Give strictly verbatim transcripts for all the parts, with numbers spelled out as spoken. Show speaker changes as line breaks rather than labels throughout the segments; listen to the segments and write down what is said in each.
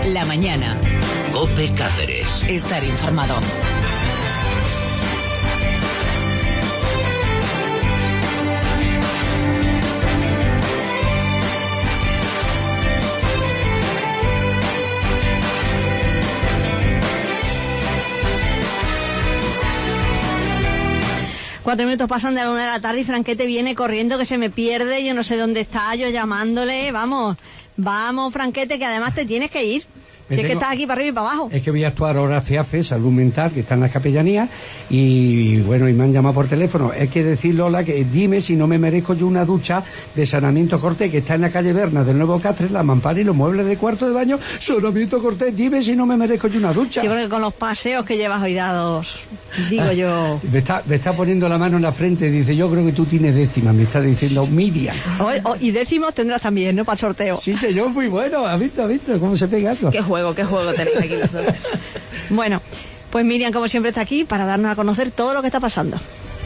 La mañana.
COPE Cáceres.
Estar informado.
Cuatro minutos pasan de la una de la tarde y Franquete viene corriendo, que se me pierde, yo no sé dónde está, yo llamándole, vamos, vamos Franquete, que además te tienes que ir. Si es que estás aquí para arriba y para abajo.
Es que voy a actuar ahora C A F E, Salud Mental, que está en las capellanías, y bueno, y me han llamado por teléfono. Es que decir, Lola, que dime si no me merezco yo una ducha de Saneamiento Cortés, que está en la calle Berna del Nuevo Cáceres, la mampara y los muebles de cuarto de baño. Saneamiento Cortés, dime si no me merezco yo una ducha.
Sí, porque con los paseos que llevas hoy dados, digo yo...
Me está, me está poniendo la mano en la frente y dice, yo creo que tú tienes décimas, me está diciendo Miriam.
Oh, oh, y décimos tendrás también, ¿no? Para el sorteo.
Sí, señor, muy bueno, ha visto, ha visto cómo se pega algo.
Qué juego, qué juego tenéis aquí los dos. Bueno, pues Miriam, como siempre, está aquí para darnos a conocer todo lo que está pasando.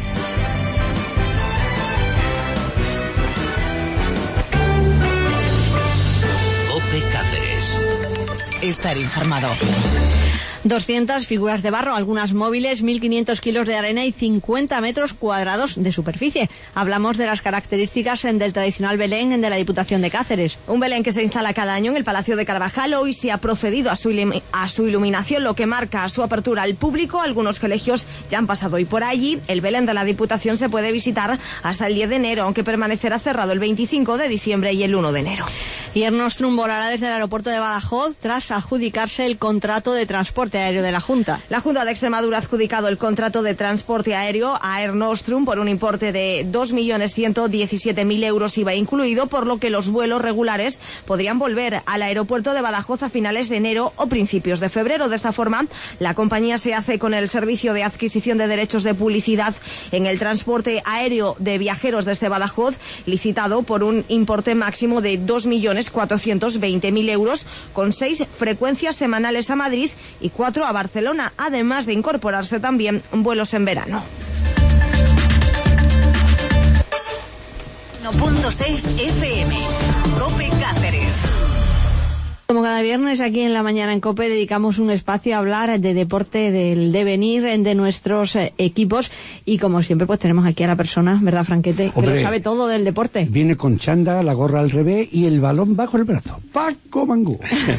COPE Cáceres.
Estar informado.
doscientas figuras de barro, algunas móviles, mil quinientos kilos de arena y cincuenta metros cuadrados de superficie. Hablamos de las características del tradicional Belén de la Diputación de Cáceres.
Un Belén que se instala cada año en el Palacio de Carvajal. Hoy se ha procedido a su, ilim- a su iluminación, lo que marca su apertura al público. Algunos colegios ya han pasado hoy por allí. El Belén de la Diputación se puede visitar hasta el diez de enero, aunque permanecerá cerrado el veinticinco de diciembre y el uno de enero.
Y Air Nostrum volará desde el aeropuerto de Badajoz tras adjudicarse el contrato de transporte aéreo de la Junta.
La Junta de Extremadura ha adjudicado el contrato de transporte aéreo a Air Nostrum por un importe de dos millones ciento diecisiete mil euros I V A incluido, por lo que los vuelos regulares podrían volver al aeropuerto de Badajoz a finales de enero o principios de febrero. De esta forma, la compañía se hace con el servicio de adquisición de derechos de publicidad en el transporte aéreo de viajeros desde Badajoz, licitado por un importe máximo de dos millones cuatrocientos veinte mil euros, con seis frecuencias semanales a Madrid y cuatro a Barcelona, además de incorporarse también vuelos en verano.
uno punto seis F M. COPE Cáceres.
Como cada viernes aquí en La Mañana en COPE dedicamos un espacio a hablar de deporte, del devenir de nuestros eh, equipos, y como siempre pues tenemos aquí a la persona, ¿verdad, Franquete?
Hombre,
que lo sabe todo del deporte.
Viene con chanda, la gorra al revés y el balón bajo el brazo. Paco Mangú.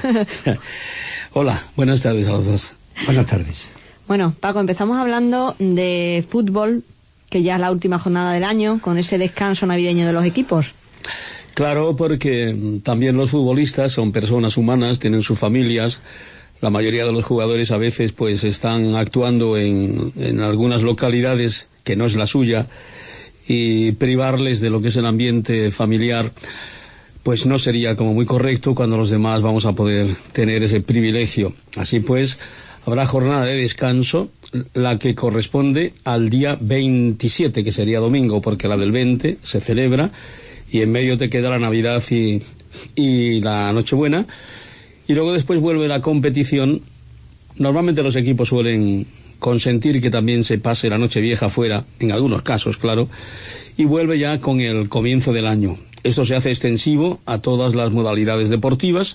Hola, buenas tardes a los dos.
Buenas tardes.
Bueno, Paco, empezamos hablando de fútbol, que ya es la última jornada del año, con ese descanso navideño de los equipos.
Claro, porque también los futbolistas son personas humanas, tienen sus familias. La mayoría de los jugadores a veces pues están actuando en, en algunas localidades que no es la suya, y privarles de lo que es el ambiente familiar pues no sería como muy correcto cuando los demás vamos a poder tener ese privilegio. Así pues, habrá jornada de descanso, la que corresponde al día veintisiete, que sería domingo, porque la del veinte se celebra, y en medio te queda la Navidad y, y la Nochebuena, y luego después vuelve la competición. Normalmente los equipos suelen consentir que también se pase la Nochevieja fuera, en algunos casos, claro, y vuelve ya con el comienzo del año. Esto se hace extensivo a todas las modalidades deportivas,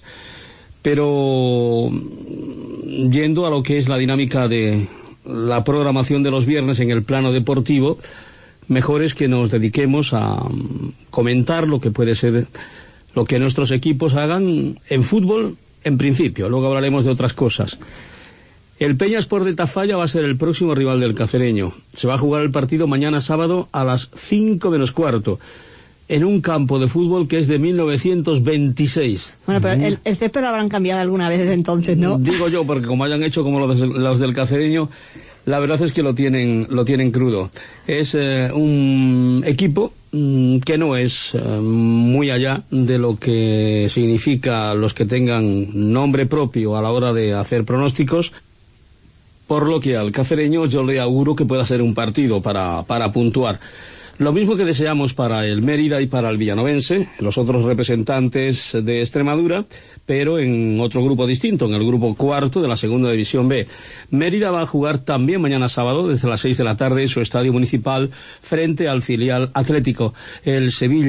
pero yendo a lo que es la dinámica de la programación de los viernes en el plano deportivo, mejor es que nos dediquemos a comentar lo que puede ser lo que nuestros equipos hagan en fútbol en principio. Luego hablaremos de otras cosas. El Peñasport de Tafalla va a ser el próximo rival del cacereño. Se va a jugar el partido mañana sábado a las cinco menos cuarto, en un campo de fútbol que es de mil novecientos veintiséis.
Bueno, pero el, el césped lo habrán cambiado alguna vez desde entonces, ¿no?
Digo yo, porque como hayan hecho como los, de, los del cacereño, la verdad es que lo tienen, lo tienen crudo. Es eh, un equipo mm, que no es eh, muy allá de lo que significa los que tengan nombre propio a la hora de hacer pronósticos, por lo que al cacereño yo le auguro que pueda ser un partido para, para puntuar. Lo mismo que deseamos para el Mérida y para el Villanovense, los otros representantes de Extremadura, pero en otro grupo distinto, en el grupo cuarto de la Segunda División B. Mérida va a jugar también mañana sábado, desde las seis de la tarde, en su estadio municipal, frente al filial Atlético. El Sevilla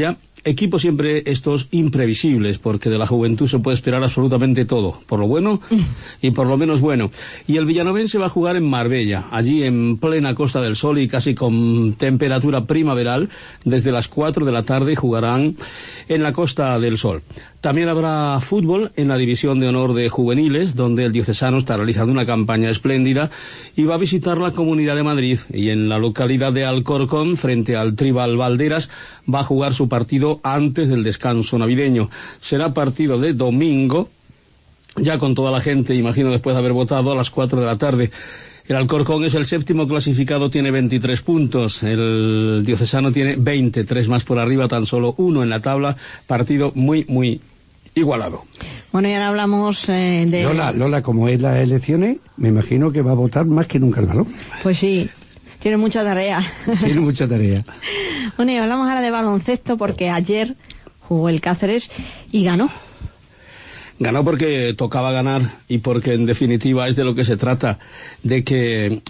equipos siempre estos imprevisibles, porque de la juventud se puede esperar absolutamente todo, por lo bueno y por lo menos bueno. Y el villanovense va a jugar en Marbella, allí en plena Costa del Sol y casi con temperatura primaveral. Desde las cuatro de la tarde jugarán en la Costa del Sol. También habrá fútbol en la División de Honor de Juveniles, donde el diocesano está realizando una campaña espléndida y va a visitar la Comunidad de Madrid. Y en la localidad de Alcorcón, frente al Tribal Valderas, va a jugar su partido antes del descanso navideño. Será partido de domingo, ya con toda la gente, imagino después de haber votado, a las cuatro de la tarde. El Alcorcón es el séptimo clasificado, tiene veintitrés puntos. El diocesano tiene veinte, tres más por arriba, tan solo uno en la tabla. Partido muy, muy igualado.
Bueno, y ahora hablamos eh, de...
Lola, Lola, como es las elecciones, me imagino que va a votar más que nunca el balón.
Pues sí, tiene mucha tarea.
Tiene mucha tarea.
Bueno, y hablamos ahora de baloncesto porque ayer jugó el Cáceres y ganó.
Ganó porque tocaba ganar y porque en definitiva es de lo que se trata, de que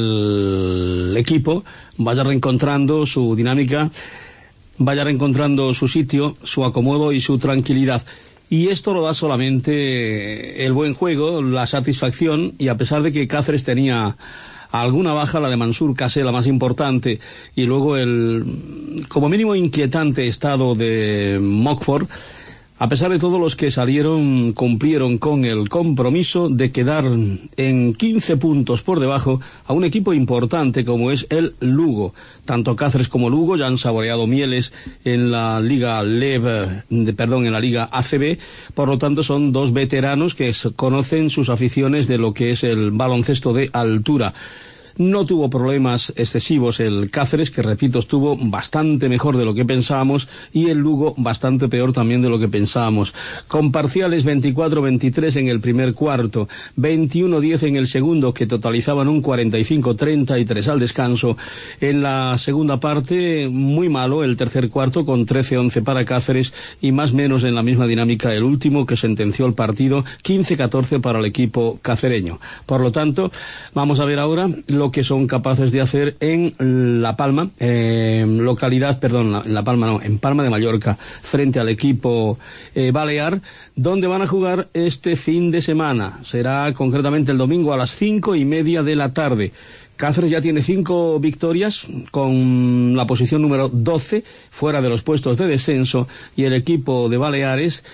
el equipo vaya reencontrando su dinámica, vaya reencontrando su sitio, su acomodo y su tranquilidad. Y esto lo da solamente el buen juego, la satisfacción, y a pesar de que Cáceres tenía alguna baja, la de Mansur Kassé, la más importante, y luego el como mínimo inquietante estado de Mockford, a pesar de todo, los que salieron cumplieron con el compromiso de quedar en quince puntos por debajo a un equipo importante como es el Lugo. Tanto Cáceres como Lugo ya han saboreado mieles en la Liga Lev, de, perdón, en la Liga A C B, por lo tanto son dos veteranos que conocen sus aficiones de lo que es el baloncesto de altura. No tuvo problemas excesivos el Cáceres, que repito, estuvo bastante mejor de lo que pensábamos, y el Lugo bastante peor también de lo que pensábamos. Con parciales veinticuatro veintitrés en el primer cuarto, veintiuno diez en el segundo, que totalizaban un cuarenta y cinco treinta y tres al descanso. En la segunda parte, muy malo el tercer cuarto, con trece once para Cáceres, y más o menos en la misma dinámica el último, que sentenció el partido, quince catorce para el equipo cacereño. Por lo tanto, vamos a ver ahora lo que son capaces de hacer en La Palma, eh, localidad, perdón, en La Palma no, en Palma de Mallorca, frente al equipo eh, balear, donde van a jugar este fin de semana. Será concretamente el domingo a las cinco y media de la tarde. Cáceres ya tiene cinco victorias, con la posición número doce, fuera de los puestos de descenso, y el equipo de Baleares,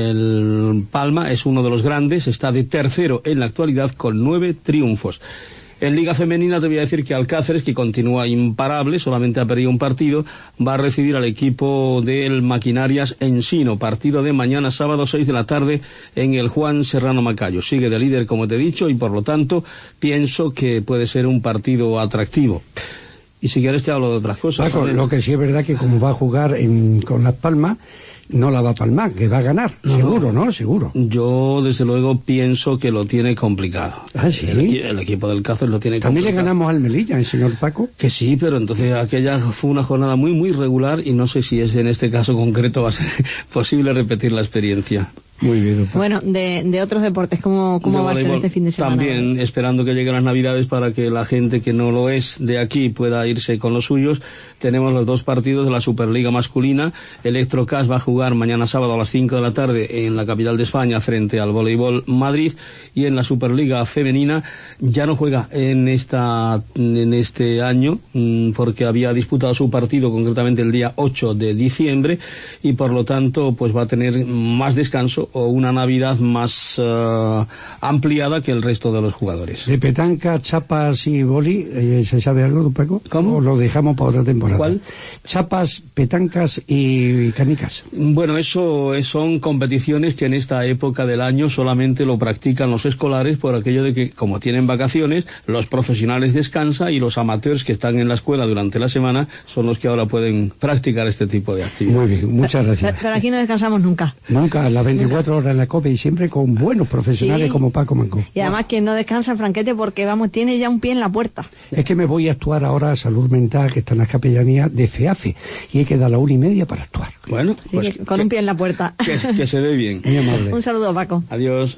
el Palma, es uno de los grandes, está de tercero en la actualidad con nueve triunfos. En Liga Femenina te voy a decir que Alcáceres, que continúa imparable, solamente ha perdido un partido, va a recibir al equipo del Maquinarias Ensino, partido de mañana sábado seis de la tarde en el Juan Serrano Macayo. Sigue de líder, como te he dicho, y por lo tanto pienso que puede ser un partido atractivo. Y si quieres te hablo de otras cosas.
Paco, lo que sí es verdad que como va a jugar en, con Las Palmas, no la va a palmar, que va a ganar, no, seguro, ¿no? Seguro.
Yo, desde luego, pienso que lo tiene complicado.
¿Ah, sí?
El, el equipo del Cáceres lo tiene
También
complicado. También
le ganamos al Melilla, el señor Paco.
Que sí, pero entonces aquella fue una jornada muy, muy regular y no sé si es en este caso concreto va a ser posible repetir la experiencia.
Muy bien. Paco.
Bueno, de, de otros deportes, ¿cómo, cómo
de
va a ser este fin de semana?
También esperando que lleguen las Navidades para que la gente que no lo es de aquí pueda irse con los suyos. Tenemos los dos partidos de la Superliga masculina. Electrocas va a jugar mañana sábado a las cinco de la tarde en la capital de España frente al Voleibol Madrid, y en la Superliga femenina ya no juega en esta en este año porque había disputado su partido concretamente el día ocho de diciembre y por lo tanto pues va a tener más descanso o una Navidad más uh, ampliada que el resto de los jugadores.
De petanca, chapas y boli, eh, ¿se sabe algo, Paco?
¿Cómo?
¿O lo dejamos para otra temporada?
¿Cuál?
Chapas, petancas y canicas.
Bueno, eso son competiciones que en esta época del año solamente lo practican los escolares por aquello de que, como tienen vacaciones, los profesionales descansan y los amateurs que están en la escuela durante la semana son los que ahora pueden practicar este tipo de actividades.
Muy bien, muchas gracias.
Pero aquí no descansamos nunca.
Nunca, las veinticuatro horas en la COPE y siempre con buenos profesionales sí. como Paco Manco.
Y además que no descansa, Franquete, porque vamos, tiene ya un pie en la puerta.
Es que me voy a actuar ahora a Salud Mental, que está en las capellanías de FEAFE, y hay que dar la una y media para actuar.
Bueno, pues
con que, un pie en la puerta.
Que, que se ve bien.
Muy amable.
Un saludo, Paco.
Adiós.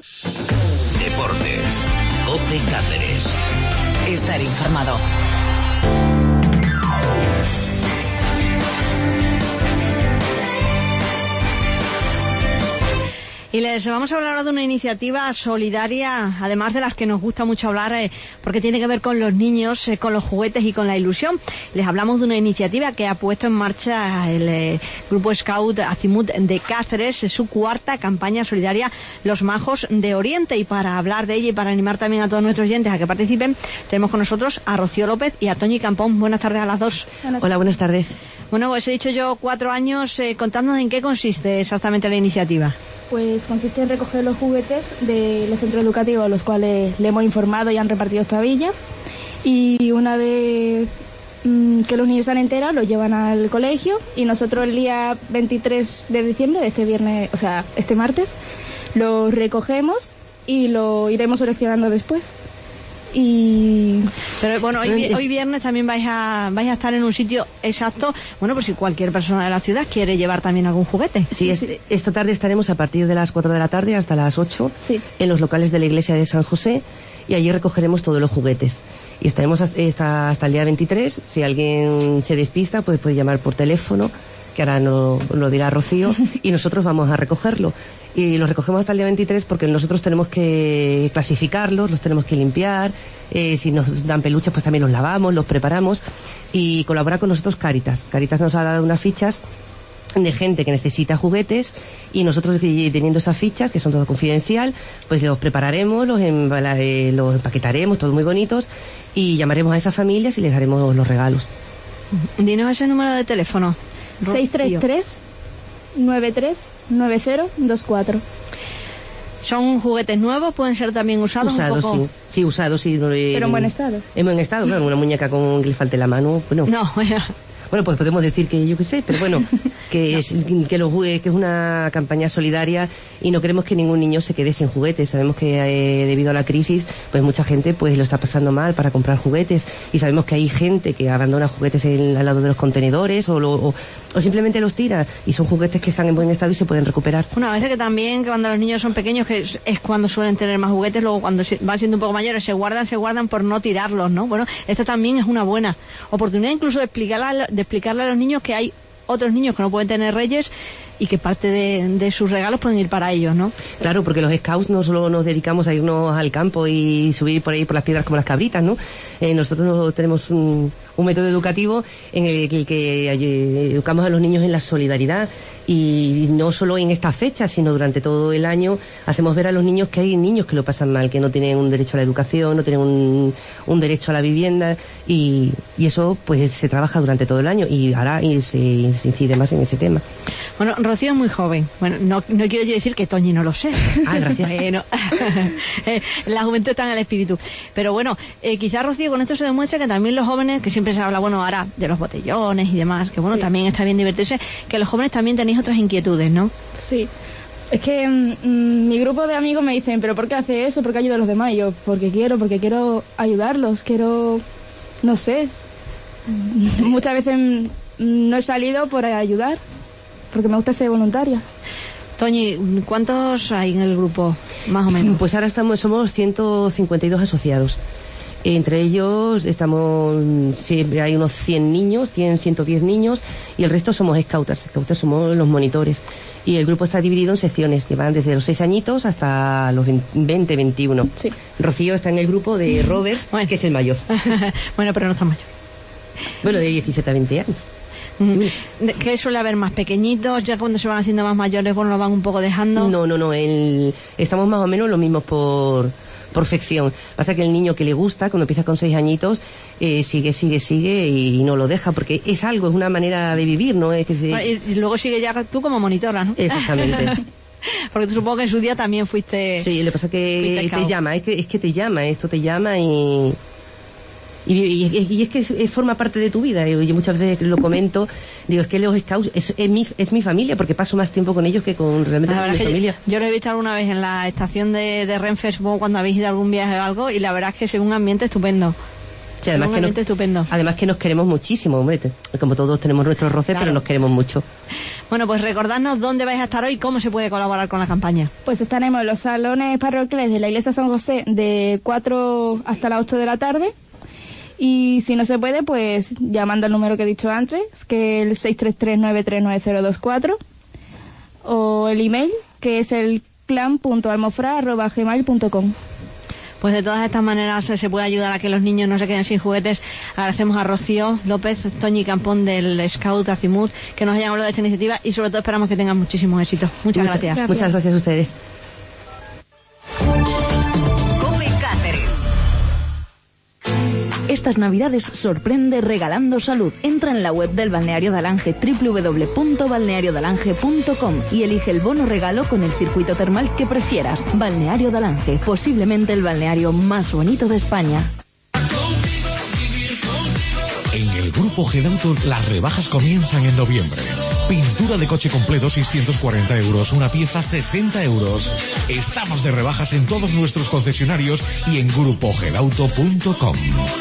Deportes. COPE Cáceres.
Estar informado.
Y les vamos a hablar ahora de una iniciativa solidaria, además de las que nos gusta mucho hablar, eh, porque tiene que ver con los niños, eh, con los juguetes y con la ilusión. Les hablamos de una iniciativa que ha puesto en marcha el eh, Grupo Scout Azimut de Cáceres, eh, su cuarta campaña solidaria Los Majos de Oriente. Y para hablar de ella y para animar también a todos nuestros oyentes a que participen, tenemos con nosotros a Rocío López y a Toñi Campón. Buenas tardes a las dos.
Buenas. Hola, buenas tardes.
Bueno, pues he dicho yo cuatro años, eh, contándonos en qué consiste exactamente la iniciativa.
Pues consiste en recoger los juguetes de los centros educativos a los cuales le hemos informado y han repartido tablillas, y una vez mmm, que los niños se han enterado los llevan al colegio, y nosotros el día veintitrés de diciembre de este viernes, o sea, este martes, los recogemos y lo iremos seleccionando después. Y
pero bueno, hoy, hoy viernes también vais a vais a estar en un sitio exacto, bueno, pues si cualquier persona de la ciudad quiere llevar también algún juguete.
Sí, es, esta tarde estaremos a partir de las cuatro de la tarde hasta las ocho, sí, en los locales de la iglesia de San José, y allí recogeremos todos los juguetes. Y estaremos hasta, hasta el día veintitrés. Si alguien se despista, pues puede llamar por teléfono, que ahora no lo dirá Rocío, y nosotros vamos a recogerlo. Y los recogemos hasta el día veintitrés porque nosotros tenemos que clasificarlos, los tenemos que limpiar, eh, si nos dan peluches pues también los lavamos, los preparamos, y colabora con nosotros Cáritas. Cáritas nos ha dado unas fichas de gente que necesita juguetes, y nosotros, teniendo esas fichas, que son todo confidencial, pues los prepararemos, los, embala, eh, los empaquetaremos, todos muy bonitos, y llamaremos a esas familias y les daremos los regalos.
Dinos ese número de teléfono.
seis tres tres, nueve tres nueve cero dos cuatro.
¿Son juguetes nuevos? ¿Pueden ser también usados?
Usados,
un poco...
sí. Sí, usados, sí.
Pero en buen estado.
En buen estado, claro. Una muñeca con que le falte la mano, bueno.
No,
Bueno, pues podemos decir que yo qué sé, pero bueno, que, no. es, que, los, que es una campaña solidaria, y no queremos que ningún niño se quede sin juguetes. Sabemos que eh, debido a la crisis, pues mucha gente pues lo está pasando mal para comprar juguetes, y sabemos que hay gente que abandona juguetes en, al lado de los contenedores, o, lo, o, o simplemente los tira, y son juguetes que están en buen estado y se pueden recuperar.
Bueno, a veces que también, que cuando los niños son pequeños, que es, es cuando suelen tener más juguetes, luego cuando se, van siendo un poco mayores, se guardan, se guardan por no tirarlos, ¿no? Bueno, esta también es una buena oportunidad incluso de explicarle, de explicarle a los niños que hay otros niños que no pueden tener reyes, y que parte de, de sus regalos pueden ir para ellos, ¿no?
Claro, porque los scouts no solo nos dedicamos a irnos al campo y subir por ahí por las piedras como las cabritas, ¿no? Eh, nosotros no tenemos un, un método educativo en el que, el que educamos a los niños en la solidaridad, y no solo en esta fecha, sino durante todo el año hacemos ver a los niños que hay niños que lo pasan mal, que no tienen un derecho a la educación, no tienen un, un derecho a la vivienda, y, y eso pues se trabaja durante todo el año, y ahora y se, se incide más en ese tema.
Bueno, Rocío es muy joven. Bueno, no, no quiero yo decir que Toñi no lo sé.
Ah, gracias.
Bueno, la juventud está en el espíritu. Pero bueno, eh, quizás, Rocío, con esto se demuestra que también los jóvenes, que siempre se habla, bueno, ahora de los botellones y demás, que bueno, sí, también está bien divertirse, que los jóvenes también tenéis otras inquietudes, ¿no?
Sí. Es que mmm, mi grupo de amigos me dicen, ¿pero por qué hace eso? ¿Por qué ayuda a los demás? Y yo, porque quiero, porque quiero ayudarlos, quiero, no sé. Muchas veces mmm, no he salido por ayudar, porque me gusta ser voluntaria.
Toñi, ¿cuántos hay en el grupo, más o menos?
Pues ahora estamos, somos ciento cincuenta y dos asociados. Entre ellos estamos, siempre hay unos cien niños, cien, ciento diez niños, y el resto somos scouters. Scouters somos los monitores. Y el grupo está dividido en secciones, que van desde los seis añitos hasta los veinte, veintiuno. Sí. Rocío está en el grupo de rovers, bueno, que es el mayor.
Bueno, pero no está mayor.
Bueno, de diecisiete a veinte años.
¿Qué suele haber más pequeñitos? Ya cuando se van haciendo más mayores, bueno, lo van un poco dejando.
No, no, no. El, estamos más o menos los mismos por, por sección. Pasa que el niño que le gusta, cuando empieza con seis añitos, eh, sigue, sigue, sigue y, y no lo deja, porque es algo, es una manera de vivir, ¿no? Es decir,
y, y luego sigue ya tú como monitora, ¿no?
Exactamente.
Porque tú supongo que en su día también fuiste.
Sí, lo que pasa es que te llama, es que, es que te llama, esto te llama y. Y, y, y es que es, es, forma parte de tu vida. Yo, yo muchas veces lo comento, digo, es que los scouts es, es, mi, es mi familia, porque paso más tiempo con ellos que con realmente con mi familia.
Yo, yo lo he visto alguna vez en la estación de, de Renfe, supongo, cuando habéis ido a algún viaje o algo, y la verdad es que es un ambiente estupendo.
Sí, además,
un
que
ambiente
nos,
estupendo.
Además que nos queremos muchísimo, hombre. Como todos tenemos nuestros roces, claro, pero nos queremos mucho.
Bueno, pues recordadnos dónde vais a estar hoy y cómo se puede colaborar con la campaña.
Pues estaremos en los salones parroquiales de la Iglesia San José de cuatro hasta las ocho de la tarde. Y si no se puede, pues llamando al número que he dicho antes, que es el seis tres tres, nueve tres nueve cero dos cuatro, o el email, que es el clan punto almofra arroba gmail punto com.
Pues de todas estas maneras se puede ayudar a que los niños no se queden sin juguetes. Agradecemos a Rocío López, Toñi Campón del Scout Azimut, que nos hayan hablado de esta iniciativa y sobre todo esperamos que tengan muchísimo éxito. Muchas,
muchas
gracias.
gracias. Muchas gracias a ustedes.
COPE Cáceres.
Estas navidades sorprende regalando salud. Entra en la web del Balneario de Alange, doble u doble u doble u punto balneario de alange punto com, y elige el bono regalo con el circuito termal que prefieras. Balneario de Alange, posiblemente el balneario más bonito de España.
En el Grupo Gedauto las rebajas comienzan en noviembre. Pintura de coche completo seiscientos cuarenta euros, una pieza sesenta euros. Estamos de rebajas en todos nuestros concesionarios y en grupo gedauto punto com.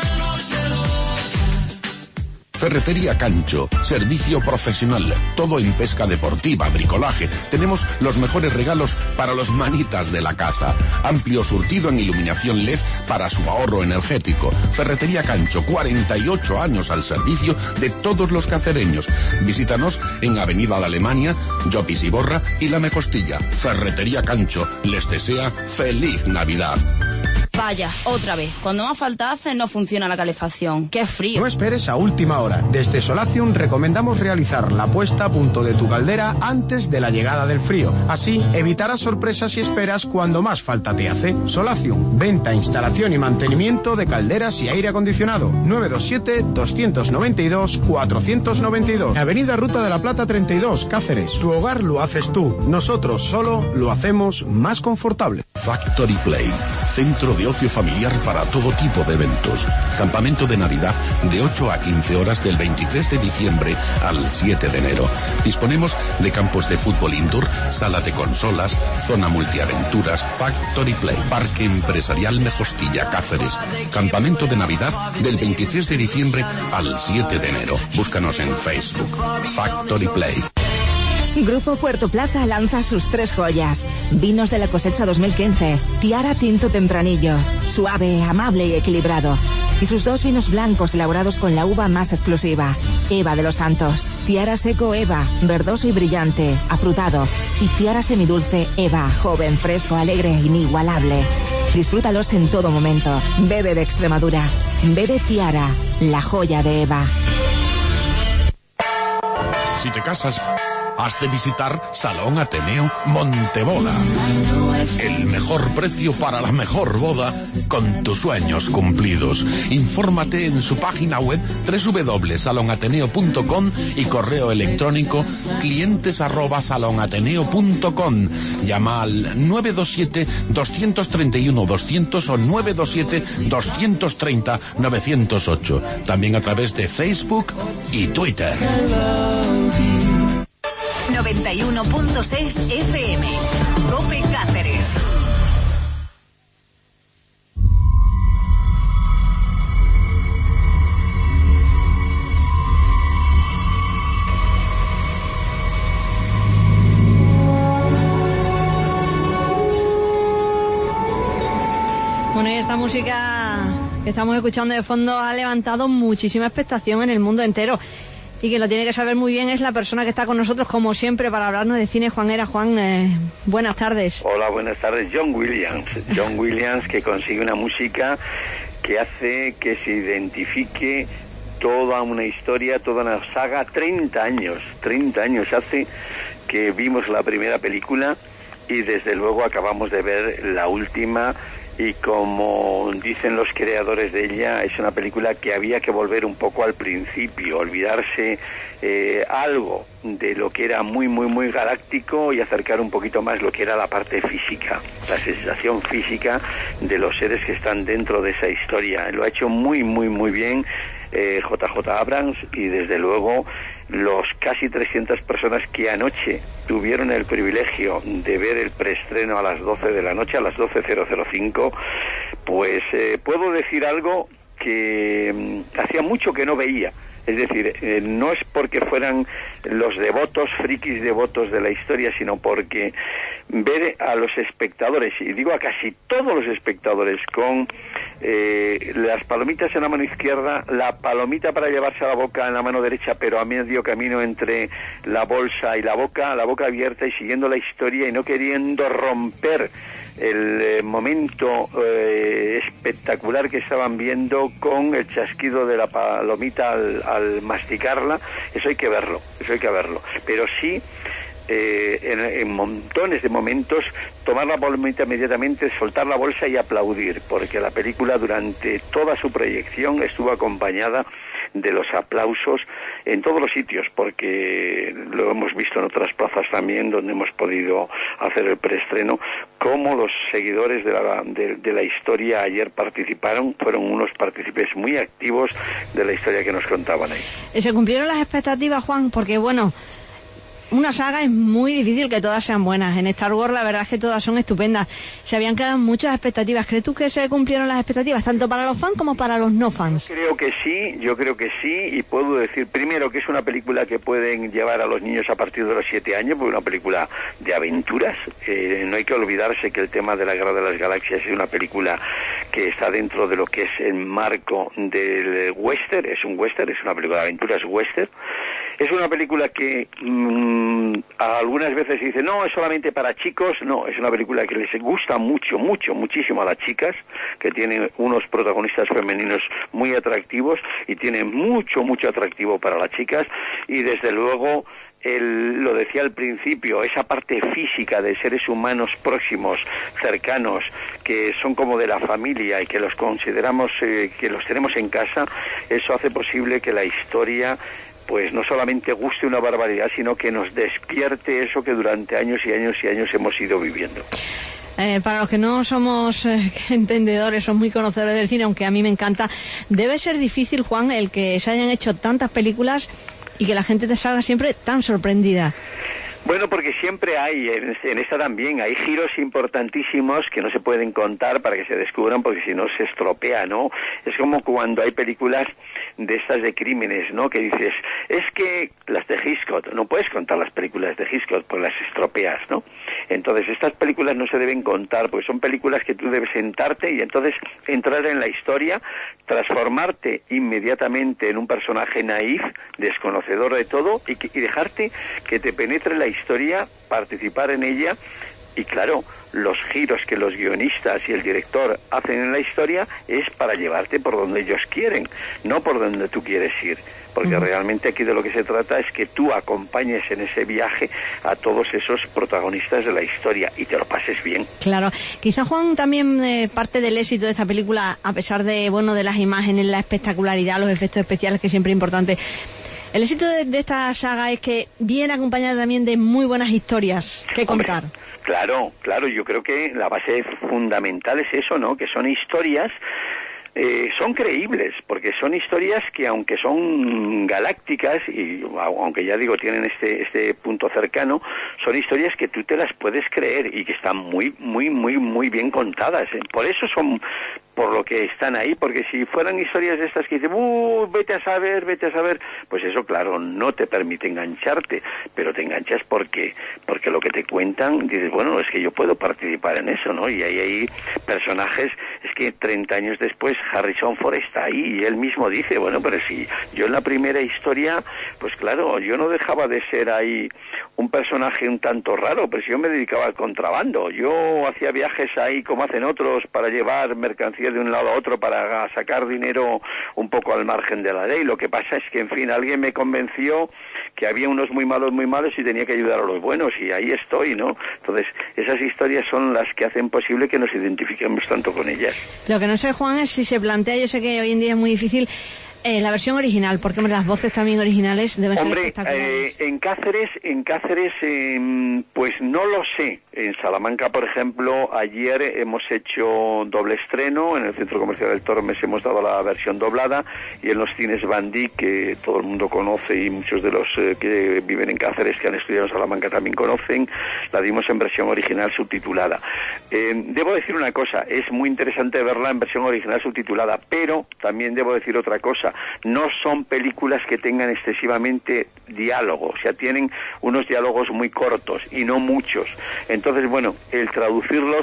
Ferretería Cancho, servicio profesional, todo en pesca deportiva, bricolaje. Tenemos los mejores regalos para los manitas de la casa. Amplio surtido en iluminación L E D para su ahorro energético. Ferretería Cancho, cuarenta y ocho años al servicio de todos los cacereños. Visítanos en Avenida de Alemania, Llopis y Borra y La Mejostilla. Ferretería Cancho les desea feliz Navidad.
Vaya, otra vez. Cuando más falta hace no funciona la calefacción. ¡Qué frío!
No esperes a última hora. Desde Solacium recomendamos realizar la puesta a punto de tu caldera antes de la llegada del frío. Así evitarás sorpresas y esperas cuando más falta te hace. Solacium, venta, instalación y mantenimiento de calderas y aire acondicionado. nueve dos siete, dos nueve dos, cuatro nueve dos. Avenida Ruta de la Plata treinta y dos, Cáceres. Tu hogar lo haces tú. Nosotros solo lo hacemos más confortable.
Factory Play, centro de ocio familiar para todo tipo de eventos. Campamento de Navidad de ocho a quince horas del veintitrés de diciembre al siete de enero. Disponemos de campos de fútbol indoor, sala de consolas, zona multiaventuras, Factory Play, Parque Empresarial Mejostilla, Cáceres. Campamento de Navidad del veintitrés de diciembre al siete de enero. Búscanos en Facebook. Factory Play.
Grupo Puerto Plata lanza sus tres joyas. Vinos de la cosecha dos mil quince. Tiara Tinto Tempranillo. Suave, amable y equilibrado. Y sus dos vinos blancos elaborados con la uva más exclusiva. Eva de los Santos. Tiara Seco Eva. Verdoso y brillante. Afrutado. Y Tiara Semidulce Eva. Joven, fresco, alegre, inigualable. Disfrútalos en todo momento. Bebe de Extremadura. Bebe Tiara. La joya de Eva.
Si te casas, has de visitar Salón Ateneo Monteboda. El mejor precio para la mejor boda con tus sueños cumplidos. Infórmate en su página web doble u doble u doble u punto salón ateneo punto com y correo electrónico clientes arroba salón ateneo punto com. Llama al nueve dos siete, dos tres uno, dos cero cero o nueve dos siete, dos tres cero, nueve cero ocho. También a través de Facebook y Twitter.
noventa y uno punto seis F M. COPE Cáceres.
Bueno, y esta música que estamos escuchando de fondo ha levantado muchísima expectación en el mundo entero. Y quien lo tiene que saber muy bien es la persona que está con nosotros, como siempre, para hablarnos de cine. Juan Era. Juan, eh, buenas tardes.
Hola, buenas tardes. John Williams. John Williams, que consigue una música que hace que se identifique toda una historia, toda una saga. treinta años, treinta años hace que vimos la primera película y desde luego acabamos de ver la última. Y como dicen los creadores de ella, es una película que había que volver un poco al principio, olvidarse eh, algo de lo que era muy, muy, muy galáctico y acercar un poquito más lo que era la parte física, la sensación física de los seres que están dentro de esa historia. Lo ha hecho muy, muy, muy bien eh, J J Abrams, y desde luego los casi trescientas personas que anoche tuvieron el privilegio de ver el preestreno a las doce de la noche, a las doce cero cero cinco, pues eh, puedo decir algo que mm, hacía mucho que no veía. Es decir, eh, no es porque fueran los devotos, frikis devotos de la historia, sino porque ver a los espectadores, y digo a casi todos los espectadores, con eh, las palomitas en la mano izquierda, la palomita para llevarse a la boca en la mano derecha, pero a medio camino entre la bolsa y la boca, la boca abierta y siguiendo la historia y no queriendo romper el eh, momento eh, espectacular que estaban viendo con el chasquido de la palomita al, al masticarla. Eso hay que verlo, eso hay que verlo. Pero sí, eh, en, en montones de momentos, tomar la palomita inmediatamente, soltar la bolsa y aplaudir, porque la película durante toda su proyección estuvo acompañada de los aplausos en todos los sitios, porque lo hemos visto en otras plazas también, donde hemos podido hacer el preestreno, cómo los seguidores de la, de, de la historia ayer participaron, fueron unos partícipes muy activos de la historia que nos contaban ahí.
¿Se cumplieron las expectativas, Juan? Porque bueno, una saga es muy difícil que todas sean buenas. En Star Wars la verdad es que todas son estupendas. Se habían creado muchas expectativas. ¿Crees tú que se cumplieron las expectativas, tanto para los fans como para los no fans?
Yo creo que sí, yo creo que sí, y puedo decir primero que es una película que pueden llevar a los niños a partir de los siete años, porque es una película de aventuras. Eh, no hay que olvidarse que el tema de la Guerra de las Galaxias es una película que está dentro de lo que es el marco del western, es un western, es una película de aventuras western. Es una película que mmm, algunas veces se dice, no, es solamente para chicos. No, es una película que les gusta mucho, mucho, muchísimo a las chicas, que tiene unos protagonistas femeninos muy atractivos y tiene mucho, mucho atractivo para las chicas. Y desde luego, el, lo decía al principio, esa parte física de seres humanos próximos, cercanos, que son como de la familia y que los consideramos, eh, que los tenemos en casa, eso hace posible que la historia pues no solamente guste una barbaridad, sino que nos despierte eso que durante años y años y años hemos ido viviendo.
Eh, para los que no somos eh, entendedores, son muy conocedores del cine, aunque a mí me encanta, debe ser difícil, Juan, el que se hayan hecho tantas películas y que la gente te salga siempre tan sorprendida.
Bueno, porque siempre hay, en, en esta también, hay giros importantísimos que no se pueden contar para que se descubran, porque si no se estropea, ¿no? Es como cuando hay películas de estas de crímenes, ¿no? Que dices, es que las de Hitchcock, no puedes contar las películas de Hitchcock, pues las estropeas, ¿no? Entonces, estas películas no se deben contar, porque son películas que tú debes sentarte y entonces entrar en la historia, transformarte inmediatamente en un personaje naif, desconocedor de todo, y, que, y dejarte que te penetre la historia, participar en ella. Y claro, los giros que los guionistas y el director hacen en la historia es para llevarte por donde ellos quieren, no por donde tú quieres ir, porque uh-huh. realmente aquí de lo que se trata es que tú acompañes en ese viaje a todos esos protagonistas de la historia y te lo pases bien.
Claro, quizá, Juan, también eh, parte del éxito de esta película, a pesar de, bueno, de las imágenes, la espectacularidad, los efectos especiales, que siempre es importante. El éxito de, de esta saga es que viene acompañada también de muy buenas historias que contar.
Hombre, claro, claro, yo creo que la base fundamental es eso, ¿no? Que son historias, eh, son creíbles, porque son historias que, aunque son galácticas, y aunque ya digo, tienen este, este punto cercano, son historias que tú te las puedes creer y que están muy, muy, muy, muy bien contadas. Por eso son... por lo que están ahí, porque si fueran historias de estas que dicen, uh, vete a saber, vete a saber, pues eso, claro, no te permite engancharte, pero te enganchas porque porque lo que te cuentan, dices, bueno, es que yo puedo participar en eso, ¿no? Y ahí hay personajes, es que treinta años después Harrison Ford está ahí y él mismo dice, bueno, pero si yo en la primera historia, pues claro, yo no dejaba de ser ahí un personaje un tanto raro, pero si yo me dedicaba al contrabando, yo hacía viajes ahí como hacen otros para llevar mercancía de un lado a otro para sacar dinero un poco al margen de la ley. Lo que pasa es que, en fin, alguien me convenció que había unos muy malos, muy malos y tenía que ayudar a los buenos, y ahí estoy, ¿no? Entonces, esas historias son las que hacen posible que nos identifiquemos tanto con ellas.
Lo que no sé, Juan, es si se plantea, yo sé que hoy en día es muy difícil, Eh, la versión original, porque hombre, las voces también originales deben
hombre,
ser espectaculares.
Eh, en Cáceres, en Cáceres, eh, pues no lo sé. En Salamanca, por ejemplo, ayer hemos hecho doble estreno. En el Centro Comercial del Tormes hemos dado la versión doblada, y en los cines Bandí, que todo el mundo conoce y muchos de los eh, que viven en Cáceres, que han estudiado en Salamanca, también conocen, la dimos en versión original subtitulada. Eh, debo decir una cosa, es muy interesante verla en versión original subtitulada, pero también debo decir otra cosa. No son películas que tengan excesivamente diálogo, o sea, tienen unos diálogos muy cortos y no muchos. Entonces, bueno, el traducirlos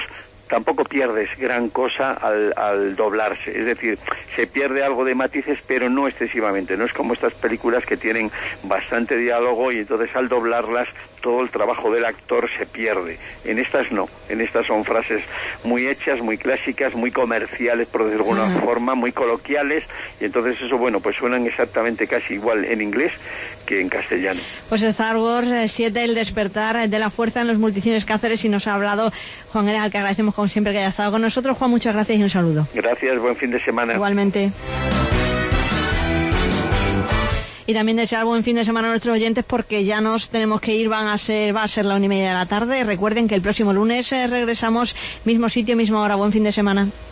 tampoco pierdes gran cosa al, al doblarse, es decir, se pierde algo de matices, pero no excesivamente, no es como estas películas que tienen bastante diálogo y entonces al doblarlas todo el trabajo del actor se pierde. En estas no, en estas son frases muy hechas, muy clásicas, muy comerciales, por decirlo de alguna forma, muy coloquiales, y entonces eso, bueno, pues suenan exactamente casi igual en inglés que en castellano.
Pues Star Wars siete, el despertar de la fuerza en los multicines Cáceres, y nos ha hablado Juan Guerra, al que agradecemos como siempre que haya estado con nosotros. Juan, muchas gracias y un saludo.
Gracias, buen fin de semana.
Igualmente. Y también desear buen fin de semana a nuestros oyentes, porque ya nos tenemos que ir, van a ser, va a ser la una y media de la tarde. Recuerden que el próximo lunes eh, regresamos, mismo sitio, misma hora. Buen fin de semana.